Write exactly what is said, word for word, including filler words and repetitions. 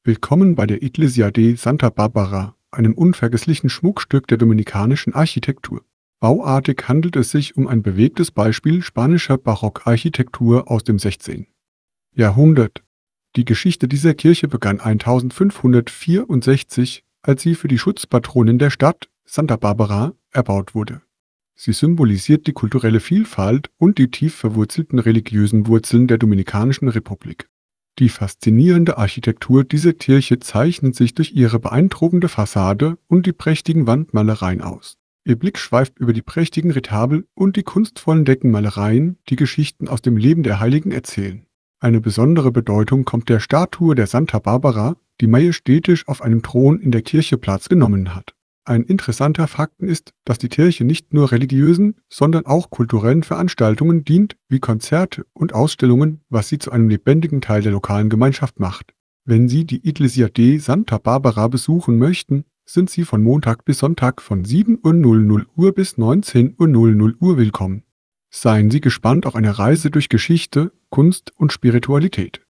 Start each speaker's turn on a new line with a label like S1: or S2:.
S1: Willkommen bei der Iglesia de Santa Barbara, einem unvergesslichen Schmuckstück der dominikanischen Architektur. Bauartig handelt es sich um ein bewegtes Beispiel spanischer Barockarchitektur aus dem sechzehnten. Jahrhundert. Die Geschichte dieser Kirche begann eintausendfünfhundertvierundsechzig, als sie für die Schutzpatronin der Stadt, Santa Barbara, erbaut wurde. Sie symbolisiert die kulturelle Vielfalt und die tief verwurzelten religiösen Wurzeln der Dominikanischen Republik. Die faszinierende Architektur dieser Kirche zeichnet sich durch ihre beeindruckende Fassade und die prächtigen Wandmalereien aus. Ihr Blick schweift über die prächtigen Retabel und die kunstvollen Deckenmalereien, die Geschichten aus dem Leben der Heiligen erzählen. Eine besondere Bedeutung kommt der Statue der Santa Barbara, die majestätisch auf einem Thron in der Kirche Platz genommen hat. Ein interessanter Fakt ist, dass die Kirche nicht nur religiösen, sondern auch kulturellen Veranstaltungen dient, wie Konzerte und Ausstellungen, was sie zu einem lebendigen Teil der lokalen Gemeinschaft macht. Wenn Sie die Iglesia de Santa Barbara besuchen möchten, sind Sie von Montag bis Sonntag von sieben Uhr bis neunzehn Uhr willkommen. Seien Sie gespannt auf eine Reise durch Geschichte, Kunst und Spiritualität.